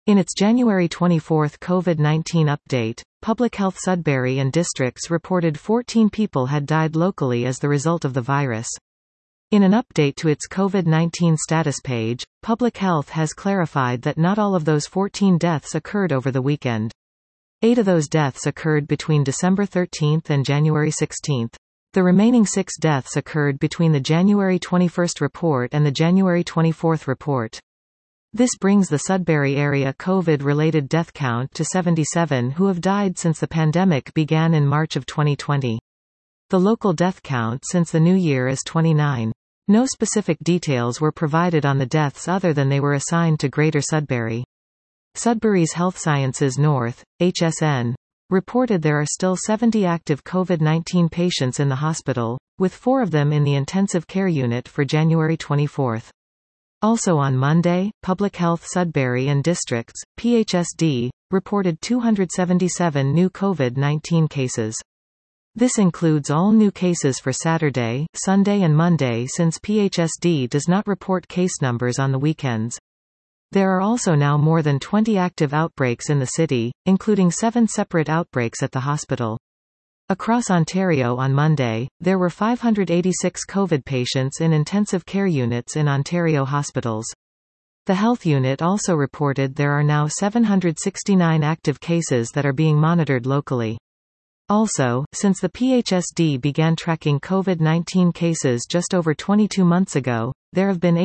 In its January 24 COVID-19 update, Public Health Sudbury and districts reported 14 people had died locally as the result of the virus. In an update to its COVID-19 status page, Public Health has clarified that not all of those 14 deaths occurred over the weekend. 8 of those deaths occurred between December 13 and January 16. The remaining 6 deaths occurred between the January 21 report and the January 24 report. This brings the Sudbury area COVID-related death count to 77 who have died since the pandemic began in March of 2020. The local death count since the new year is 29. No specific details were provided on the deaths other than they were assigned to Greater Sudbury. Sudbury's Health Sciences North, HSN, reported there are still 70 active COVID-19 patients in the hospital, with 4 of them in the intensive care unit for January 24. Also on Monday, Public Health Sudbury and Districts, PHSD, reported 277 new COVID-19 cases. This includes all new cases for Saturday, Sunday and Monday since PHSD does not report case numbers on the weekends. There are also now more than 20 active outbreaks in the city, including 7 separate outbreaks at the hospital. Across Ontario on Monday, there were 586 COVID patients in intensive care units in Ontario hospitals. The health unit also reported there are now 769 active cases that are being monitored locally. Also, since the PHSD began tracking COVID-19 cases just over 22 months ago, there have been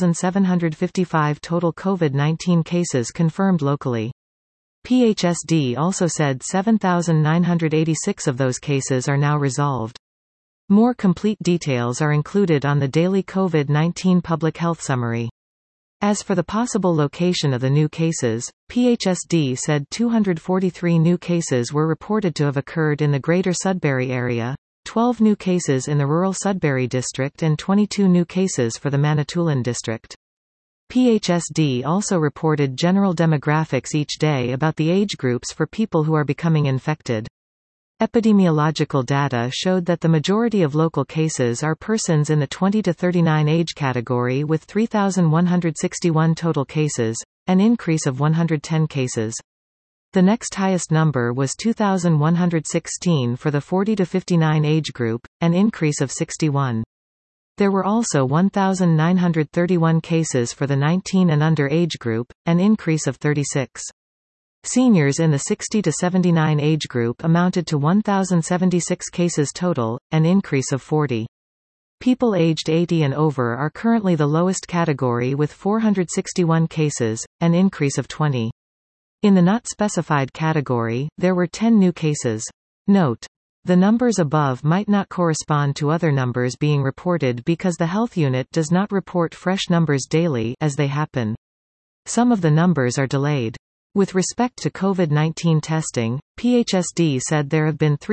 8,755 total COVID-19 cases confirmed locally. PHSD also said 7,986 of those cases are now resolved. More complete details are included on the daily COVID-19 public health summary. As for the possible location of the new cases, PHSD said 243 new cases were reported to have occurred in the Greater Sudbury area, 12 new cases in the rural Sudbury district and 22 new cases for the Manitoulin district. PHSD also reported general demographics each day about the age groups for people who are becoming infected. Epidemiological data showed that the majority of local cases are persons in the 20 to 39 age category with 3,161 total cases, an increase of 110 cases. The next highest number was 2,116 for the 40 to 59 age group, an increase of 61. There were also 1,931 cases for the 19 and under age group, an increase of 36. Seniors in the 60 to 79 age group amounted to 1,076 cases total, an increase of 40. People aged 80 and over are currently the lowest category with 461 cases, an increase of 20. In the not specified category, there were 10 new cases. Note: the numbers above might not correspond to other numbers being reported because the health unit does not report fresh numbers daily as they happen. Some of the numbers are delayed. With respect to COVID-19 testing, PHSD said there have been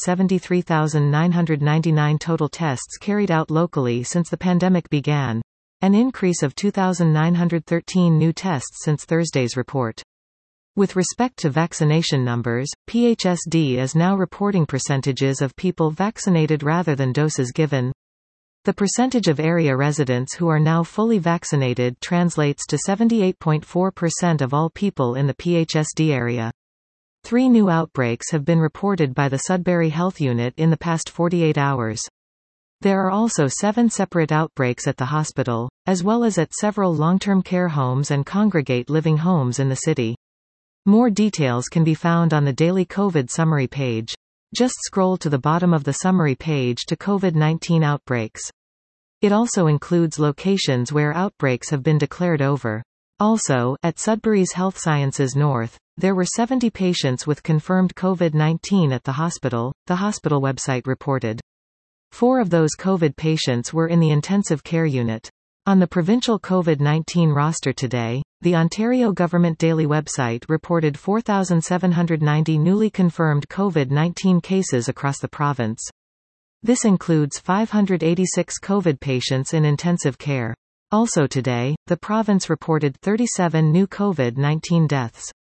373,999 total tests carried out locally since the pandemic began, an increase of 2,913 new tests since Thursday's report. With respect to vaccination numbers, PHSD is now reporting percentages of people vaccinated rather than doses given. The percentage of area residents who are now fully vaccinated translates to 78.4% of all people in the PHSD area. 3 new outbreaks have been reported by the Sudbury Health Unit in the past 48 hours. There are also 7 separate outbreaks at the hospital, as well as at several long-term care homes and congregate living homes in the city. More details can be found on the daily COVID summary page. Just scroll to the bottom of the summary page to COVID-19 outbreaks. It also includes locations where outbreaks have been declared over. Also, at Sudbury's Health Sciences North, there were 70 patients with confirmed COVID-19 at the hospital website reported. 4 of those COVID patients were in the intensive care unit. On the provincial COVID-19 roster today, the Ontario Government Daily website reported 4,790 newly confirmed COVID-19 cases across the province. This includes 586 COVID patients in intensive care. Also today, the province reported 37 new COVID-19 deaths.